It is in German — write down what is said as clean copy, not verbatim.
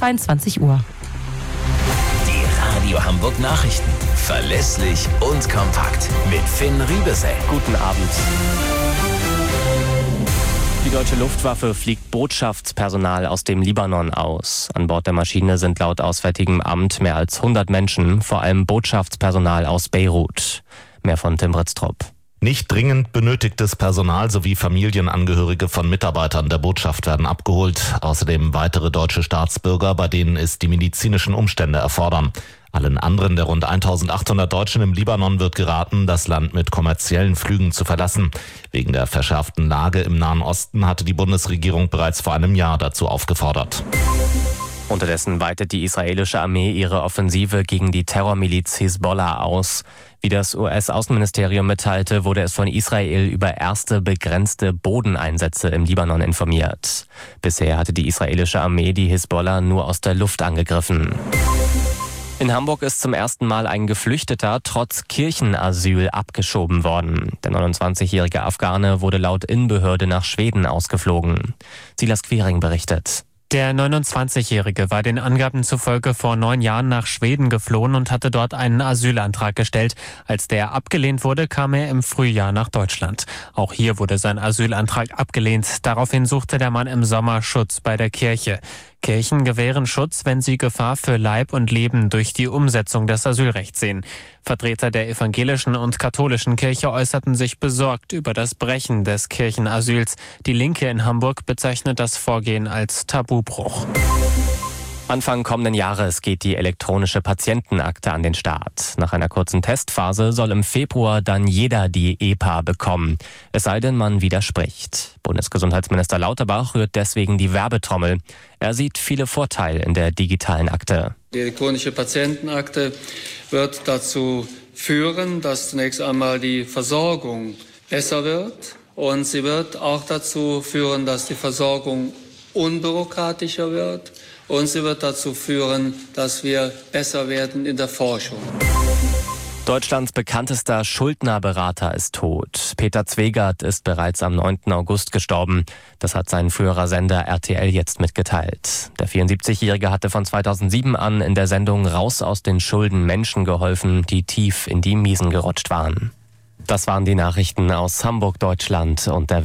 22 Uhr. Die Radio Hamburg Nachrichten. Verlässlich und kompakt. Mit Finn Riebesell. Guten Abend. Die deutsche Luftwaffe fliegt Botschaftspersonal aus dem Libanon aus. An Bord der Maschine sind laut Auswärtigem Amt mehr als 100 Menschen, vor allem Botschaftspersonal aus Beirut. Mehr von Tim Britztrup. Nicht dringend benötigtes Personal sowie Familienangehörige von Mitarbeitern der Botschaft werden abgeholt. Außerdem weitere deutsche Staatsbürger, bei denen es die medizinischen Umstände erfordern. Allen anderen der rund 1800 Deutschen im Libanon wird geraten, das Land mit kommerziellen Flügen zu verlassen. Wegen der verschärften Lage im Nahen Osten hatte die Bundesregierung bereits vor einem Jahr dazu aufgefordert. Unterdessen weitet die israelische Armee ihre Offensive gegen die Terrormiliz Hisbollah aus. Wie das US-Außenministerium mitteilte, wurde es von Israel über erste begrenzte Bodeneinsätze im Libanon informiert. Bisher hatte die israelische Armee die Hisbollah nur aus der Luft angegriffen. In Hamburg ist zum ersten Mal ein Geflüchteter trotz Kirchenasyl abgeschoben worden. Der 29-jährige Afghane wurde laut Innenbehörde nach Schweden ausgeflogen. Silas Quiring berichtet. Der 29-Jährige war den Angaben zufolge vor 9 Jahren nach Schweden geflohen und hatte dort einen Asylantrag gestellt. Als der abgelehnt wurde, kam er im Frühjahr nach Deutschland. Auch hier wurde sein Asylantrag abgelehnt. Daraufhin suchte der Mann im Sommer Schutz bei der Kirche. Kirchen gewähren Schutz, wenn sie Gefahr für Leib und Leben durch die Umsetzung des Asylrechts sehen. Vertreter der evangelischen und katholischen Kirche äußerten sich besorgt über das Brechen des Kirchenasyls. Die Linke in Hamburg bezeichnet das Vorgehen als Tabubruch. Anfang kommenden Jahres geht die elektronische Patientenakte an den Start. Nach einer kurzen Testphase soll im Februar dann jeder die EPA bekommen. Es sei denn, man widerspricht. Bundesgesundheitsminister Lauterbach rührt deswegen die Werbetrommel. Er sieht viele Vorteile in der digitalen Akte. Die elektronische Patientenakte wird dazu führen, dass zunächst einmal die Versorgung besser wird. Und sie wird auch dazu führen, dass die Versorgung unbürokratischer wird. Und sie wird dazu führen, dass wir besser werden in der Forschung. Deutschlands bekanntester Schuldnerberater ist tot. Peter Zwegert ist bereits am 9. August gestorben. Das hat sein früherer Sender RTL jetzt mitgeteilt. Der 74-Jährige hatte von 2007 an in der Sendung Raus aus den Schulden Menschen geholfen, die tief in die Miesen gerutscht waren. Das waren die Nachrichten aus Hamburg, Deutschland und der Welt.